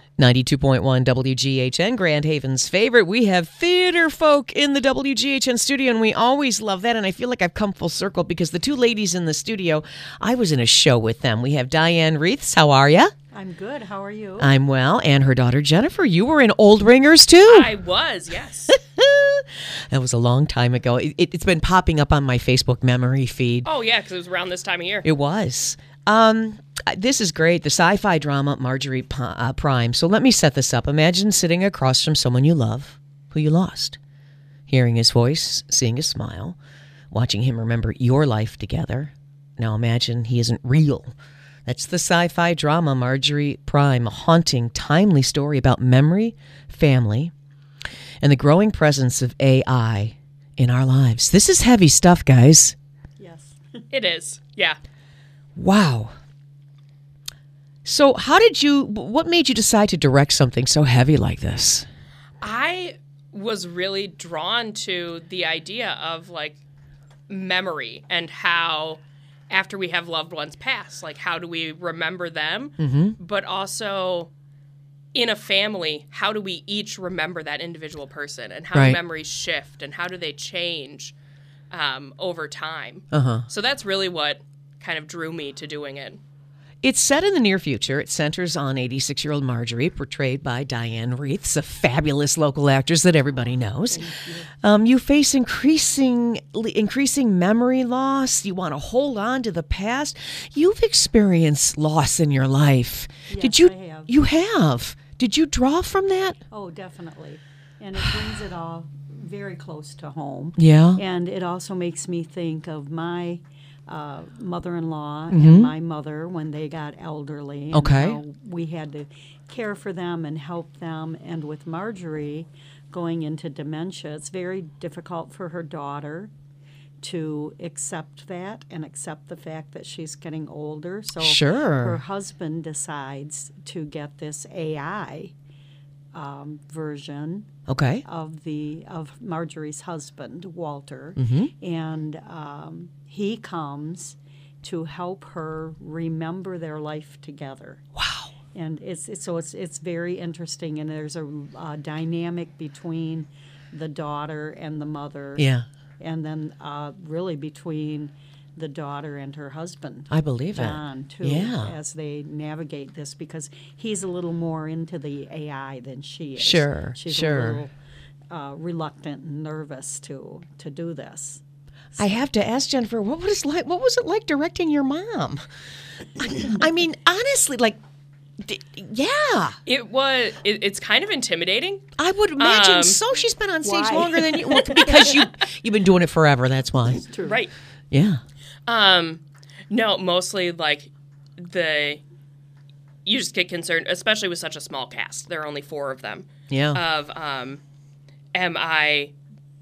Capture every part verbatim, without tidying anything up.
ninety-two point one W G H N, Grand Haven's favorite. We have theater folk in the W G H N studio, and we always love that. And I feel like I've come full circle because the two ladies in the studio, I was in a show with them. We have Diane Reiths. How are you? I'm good. How are you? I'm well. And her daughter, Jennifer. You were in Old Ringers, too? I was, yes. That was a long time ago. It, it, it's been popping up on my Facebook memory feed. Oh, yeah, because it was around this time of year. It was. Um, this is great. The sci-fi drama, Marjorie P- uh, Prime. So let me set this up. Imagine sitting across from someone you love, who you lost. Hearing his voice, seeing his smile, watching him remember your life together. Now imagine he isn't real. That's the sci-fi drama, Marjorie Prime, a haunting, timely story about memory, family, and the growing presence of A I in our lives. This is heavy stuff, guys. Yes. It is, yeah. Wow. So how did you, what made you decide to direct something so heavy like this? I was really drawn to the idea of, like, memory and how after we have loved ones pass, like, how do we remember them? Mm-hmm. But also, in a family, how do we each remember that individual person? And how Right. do memories shift? And how do they change um, over time? Uh-huh. So that's really what kind of drew me to doing it. It's set in the near future. It centers on eighty-six-year-old Marjorie, portrayed by Diane Reiths, a fabulous local actress that everybody knows. You. Um, you face increasing, increasing memory loss. You want to hold on to the past. You've experienced loss in your life. Yes, Did you? I have. You have. Did you draw from that? Oh, definitely. And it brings it all very close to home. Yeah. And it also makes me think of my uh, mother-in-law Mm-hmm. and my mother when they got elderly. And Okay. how we had to care for them and help them. And with Marjorie going into dementia, it's very difficult for her daughter to accept that and accept the fact that she's getting older. So Sure. her husband decides to get this A I um, version Okay. of the of Marjorie's husband, Walter, Mm-hmm. and um, he comes to help her remember their life together. Wow. And it's, it's so it's it's very interesting, and there's a uh, dynamic between the daughter and the mother, Yeah. and then uh, really between the daughter and her husband, I believe it. John, too, Yeah. as they navigate this, because he's a little more into the A I than she is. Sure, She's sure. a little uh, reluctant and nervous to to do this. I have to ask Jennifer, what was like? What was it like directing your mom? I, I mean, honestly, like, d- yeah, It was, it, it's kind of intimidating. I would imagine Um, so. She's been on stage why? longer than you, well, because you you've been doing it forever. That's why. True. Right. Yeah. Um, no, mostly like the, you just get concerned, especially with such a small cast. There are only four of them. Yeah. Of, um, am I,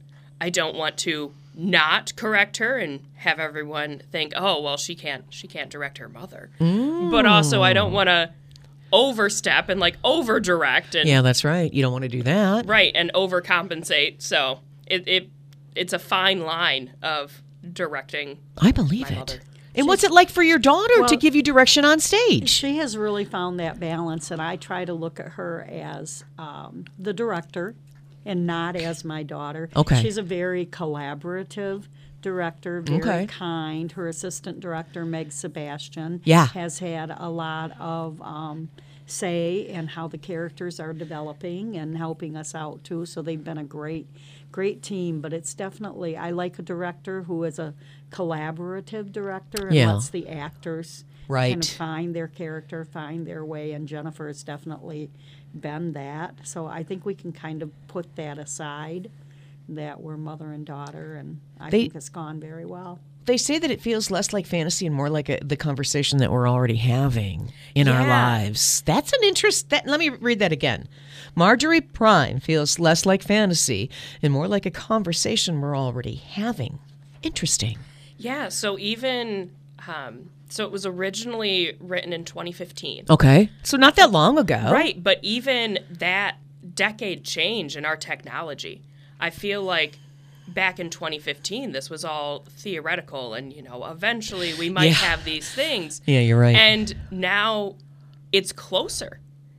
I don't want to not correct her and have everyone think, oh, well, she can't, she can't direct her mother. Mm. But also I don't want to overstep and like over direct and, Yeah, that's right. You don't want to do that. right, and overcompensate. So it, it, it's a fine line of directing I believe my it. mother. And what's it like for your daughter to Well, give you direction on stage? She has really found that balance, and I try to look at her as um, the director and not as my daughter. Okay. She's a very collaborative director, very Okay. kind. Her assistant director, Meg Sebastian, Yeah. has had a lot of um, say in how the characters are developing and helping us out, too. So they've been a great, great team. But it's definitely, I like a director who is a collaborative director and Yeah. lets the actors Right. kind of find their character, find their way, and Jennifer has definitely been that. So I think we can kind of put that aside, that we're mother and daughter, and I They- think it's gone very well. They say that it feels less like fantasy and more like a, the conversation that we're already having in our Yeah. lives. That's an interest. That, let me read that again. Marjorie Prime feels less like fantasy and more like a conversation we're already having. Interesting. Yeah, so even, um, so it was originally written in twenty fifteen. Okay. So not that long ago. Right, but even that decade change in our technology, I feel like back in twenty fifteen, this was all theoretical and, you know, eventually we might Yeah. have these things. Yeah, you're right. And now it's closer.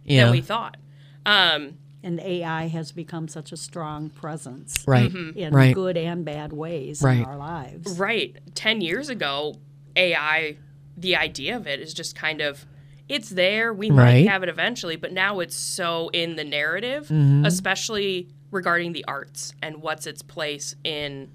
Yeah. than we thought. Um, And A I has become such a strong presence Right. in Right. good and bad ways Right. in our lives. right. ten years ago, A I, the idea of it is just kind of, it's there. We might Right. have it eventually, but now it's so in the narrative, Mm-hmm. especially regarding the arts and what's its place in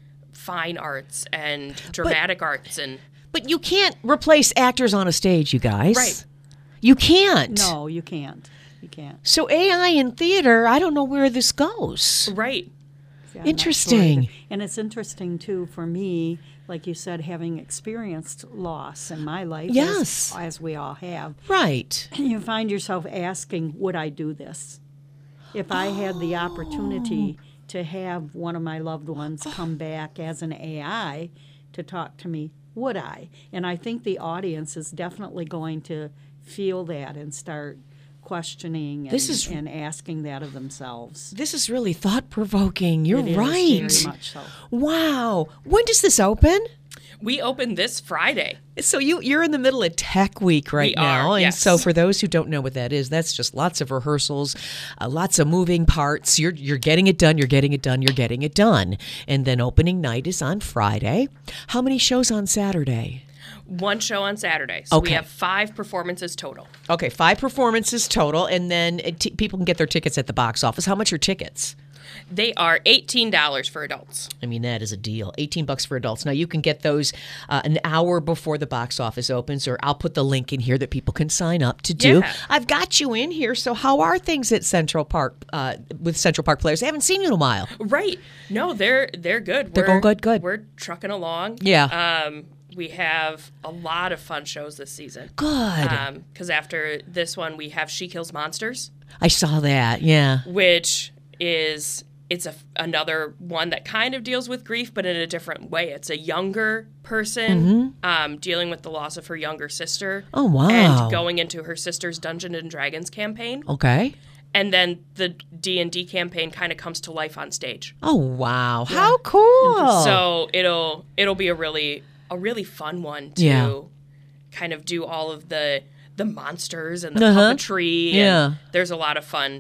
fine arts and dramatic arts. And But you can't replace actors on a stage, you guys. Right. You can't. No, you can't. You can't. So A I in theater, I don't know where this goes. right. Yeah, I'm not sure Interesting. either. And it's interesting, too, for me, like you said, having experienced loss in my life, Yes. as, as we all have, Right. you find yourself asking, would I do this? If I had the opportunity to have one of my loved ones come back as an A I to talk to me, would I? And I think the audience is definitely going to feel that and start questioning and, This is- and asking that of themselves. This is really thought provoking. You're It is right. very much so. Wow. When does this open? We open this Friday. So you you're in the middle of Tech Week right We are, now, and yes. so for those who don't know what that is, that's just lots of rehearsals, uh, lots of moving parts. You're you're getting it done. You're getting it done. You're getting it done, and then opening night is on Friday. How many shows on Saturday? One show on Saturday. So Okay. we have five performances total. Okay, five performances total, and then it t- people can get their tickets at the box office. How much are tickets? They are eighteen dollars for adults. I mean, that is a deal. eighteen bucks for adults. Now, you can get those uh, an hour before the box office opens, or I'll put the link in here that people can sign up to do. Yeah. I've got you in here. So how are things at Central Park uh, with Central Park Players? I haven't seen you in a while. Right. No, they're they're good. They're We're- going good, good. We're trucking along. Yeah. Um, we have a lot of fun shows this season. Good. Because after this one, we have She Kills Monsters, I saw that. Yeah. which is it's a another one that kind of deals with grief, but in a different way. It's a younger person um, dealing with the loss of her younger sister. Mm-hmm. Oh, wow. And going into her sister's Dungeons and Dragons campaign. Okay. And then the D and D campaign kind of comes to life on stage. Oh, wow. How cool. So it'll it'll be a really a really fun one to Yeah. kind of do all of the the monsters and the Uh-huh. puppetry. Yeah. And there's a lot of fun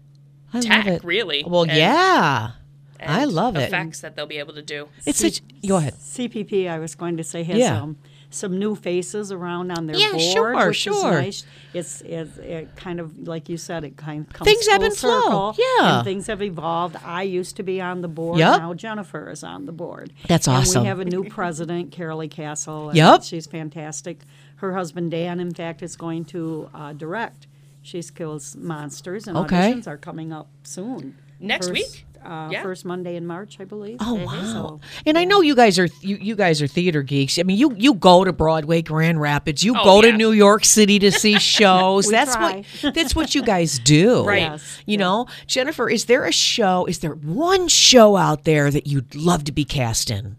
I tech, love it. really. Well, and- yeah. and I love it. effects that they'll be able to do. It's such. Go ahead. C P P, I was going to say, has Yeah. um, some new faces around on their Yeah, board, sure, which sure. is nice. It's, it's it kind of, like you said, it kind of comes Things ebb full and flow, circle, yeah. and things have evolved. I used to be on the board. Yep. Now Jennifer is on the board. That's and awesome. we have a new president, Carolee Castle. And Yep. she's fantastic. Her husband, Dan, in fact, is going to uh, direct She Kills Monsters, and Okay. auditions are coming up soon. Next First, week? Uh, Yeah. First Monday in March, I believe. Oh wow! So, And I know you guys are you, you guys are theater geeks. I mean, you you go to Broadway, Grand Rapids. You Oh, go to yeah. New York City to see shows. We that's try. what that's what you guys do, Right. Yes. You know, Jennifer, is there a show? Is there one show out there that you'd love to be cast in?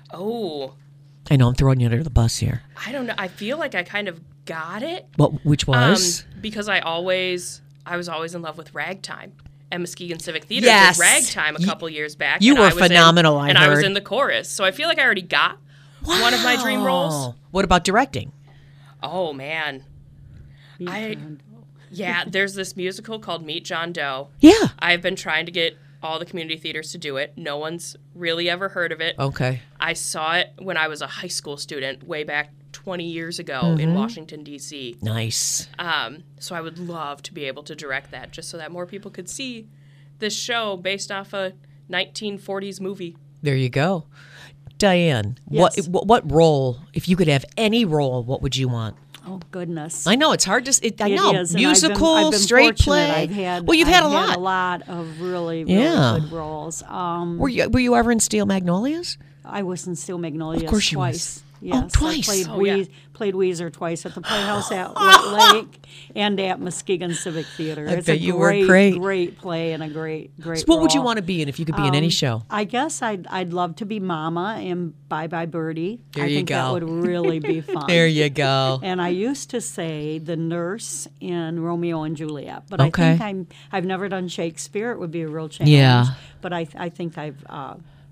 Oh, I know I'm throwing you under the bus here. I don't know. I feel like I kind of got it. What? Which Um, was? because I always, I was always in love with Ragtime. And Muskegon Civic Theater Yes. did Ragtime a You- couple years back. you and were I was in- phenomenal, I And I was heard. in the chorus. So I feel like I already got one of my dream roles. Wow. What about directing? Oh, man. I- Yeah, there's this musical called Meet John Doe. Yeah. I've been trying to get all the community theaters to do it. No one's really ever heard of it. Okay. I saw it when I was a high school student way back twenty years ago Mm-hmm. in Washington, D C. Nice. Um, so I would love to be able to direct that just so that more people could see this show based off a nineteen forties movie. There you go. Diane, Yes. what, what what role, if you could have any role, what would you want? Oh, goodness. I know it's hard to. s- It, I It know is, and I've been- musical, I've been straight fortunate. play. I've had, well, you've I've had a lot. a lot of really, really Yeah. good roles. Um, Were you Were you ever in Steel Magnolias? I was in Steel Magnolias Of course you twice. was. Yes, Oh, twice. I played, Oh, yeah. Wee- played Weezer twice at the Playhouse at White Lake and at Muskegon Civic Theater. I It's bet a you were great, great. great play and a great, great. So what would you role. want to be in if you could be in any Um, show? I guess I'd I'd love to be Mama in Bye Bye Birdie. There I you think go. that would really be fun. There you go. And I used to say the nurse in Romeo and Juliet, but Okay. I think I'm I've never done Shakespeare. It would be a real challenge. Yeah. But I I think I've uh,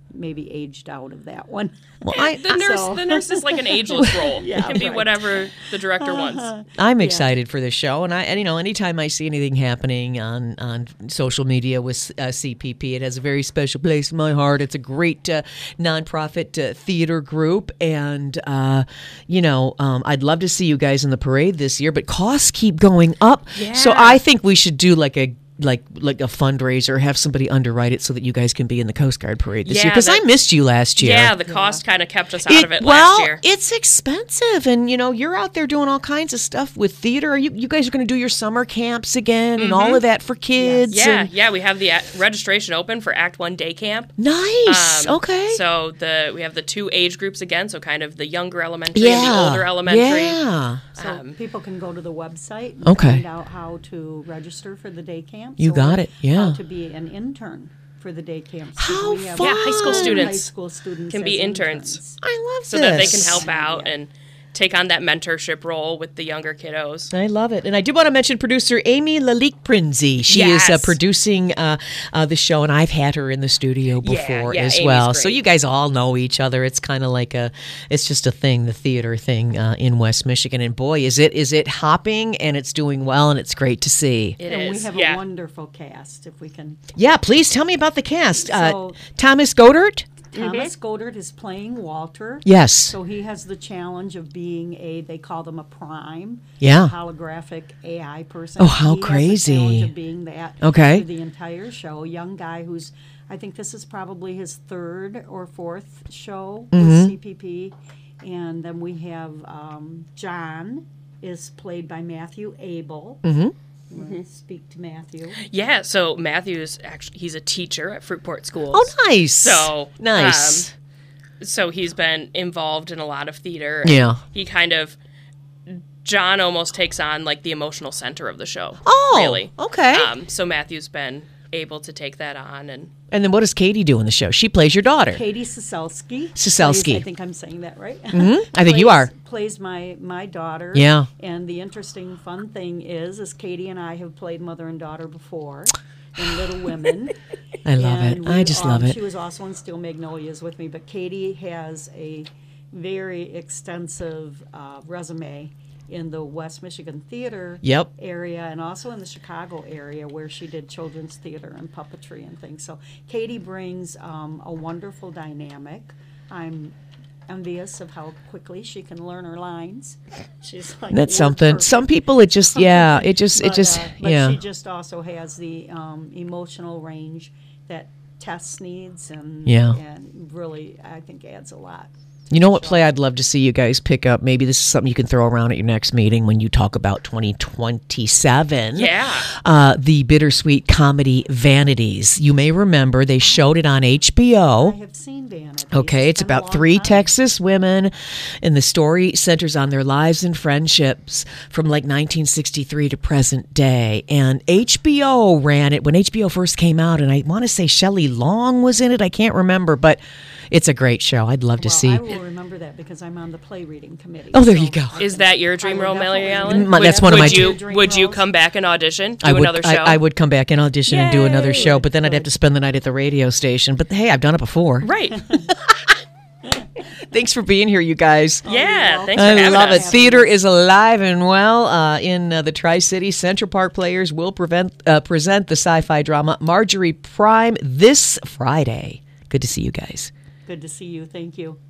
maybe aged out of that one. Well, I, The nurse, So- the nurse is like an ageless role. Yeah, it can be right. whatever the director wants. I'm excited for this show, and I, and you know, anytime I see anything happening on on social media with uh, C P P, it has a very special place in my heart. It's a great uh, nonprofit uh, theater group, and uh, you know, um, I'd love to see you guys in the parade this year, but costs keep going up, so Yeah. I think we should do like a. Like like a fundraiser, have somebody underwrite it so that you guys can be in the Coast Guard parade this year. Yeah, Because I that- missed you last year. Yeah, the cost kind of kept us out It- of it well, last year. it's expensive, and you know you're out there doing all kinds of stuff with theater. Are you you guys are going to do your summer camps again and all of that for kids? Mm-hmm. Yeah, and- yeah, we have the uh, registration open for Act One Day Camp. nice. Um, okay. So the we have the two age groups again, so kind of the younger elementary yeah. and the older elementary. Yeah. So Um, people can go to the website and Okay. find out how to register for the day camps. You got or it, yeah. How to be an intern for the day camps. 'Cause How we have fun. Yeah, high school high students school students can be as interns. I love so this. that they can help out and take on that mentorship role with the younger kiddos. I love it. And I did want to mention producer Amy Lalique Prinzi. She is uh, Yes. producing uh, uh, the show, and I've had her in the studio Yeah, before yeah, as Amy's well. So great. you guys all know each other. It's kind of like a, it's just a thing, the theater thing uh, in West Michigan. And boy, is it is it hopping, and it's doing well, and it's great to see. It And is, we have yeah. a wonderful cast, if we can. Yeah, please tell me about the cast. Uh, So- Thomas Godert? Thomas Godert is playing Walter. Yes. So he has the challenge of being a, they call them a prime. Yeah. Holographic A I person. Oh, how He crazy. Has the challenge of being that Okay. for the entire show. Young guy who's, I think this is probably his third or fourth show Mm-hmm. with C P P. And then we have um, John is played by Matthew Abel. Mm-hmm. Speak to Matthew. Yeah, so Matthew's actually he's a teacher at Fruitport Schools. Oh, nice. So nice. um, so he's been involved in a lot of theater. Yeah. He kind of John almost takes on like the emotional center of the show. Oh, really? okay. Um, so Matthew's been able to take that on, and and then what does Katie do in the show? She plays your daughter. Katie Siselski. Siselski. plays- I think I'm saying that right. Mhm. I think you Plays- are. Plays my my daughter. Yeah. And the interesting fun thing is, is Katie and I have played mother and daughter before in Little Women. I love And it. I we, just um, love it. She was also in Steel Magnolias with me, but Katie has a very extensive uh, resume in the West Michigan theater Yep. area and also in the Chicago area where she did children's theater and puppetry and things. So Katie brings um, a wonderful dynamic. I'm envious of how quickly she can learn her lines. She's like That's word something. perfect. Some people, it just, yeah, it just, it But, just, uh, but yeah. she just also has the um, emotional range that Tess needs, and Yeah. and really I think adds a lot. You know what play I'd love to see you guys pick up? Maybe this is something you can throw around at your next meeting when you talk about twenty twenty-seven. yeah, Uh, the bittersweet comedy Vanities. You may remember they showed it on H B O. I have seen Vanity. Okay, it's been a about long three time. Texas women, and the story centers on their lives and friendships from like nineteen sixty-three to present day. And H B O ran it when H B O first came out, and I want to say Shelley Long was in it. I can't remember, but it's a great show. I'd love to Well, see. I will remember that because I'm on the play reading committee. Oh, there so you go. I is can- that your I dream will role, Mary definitely- Allen? Mm, that's would, one of would my you dream would you roles. come back and audition, do I would, another show? I, I would come back and audition and do another Yay. show, but then I'd have to spend the night at the radio station. But hey, I've done it before. Right? Thanks for being here, you guys. yeah. welcome. Thanks for I having love it. us. Theater is alive and well uh, in uh, the Tri-City. Central Park Players will prevent, uh, present the sci-fi drama Marjorie Prime this Friday. Good to see you guys. Good to see you. Thank you.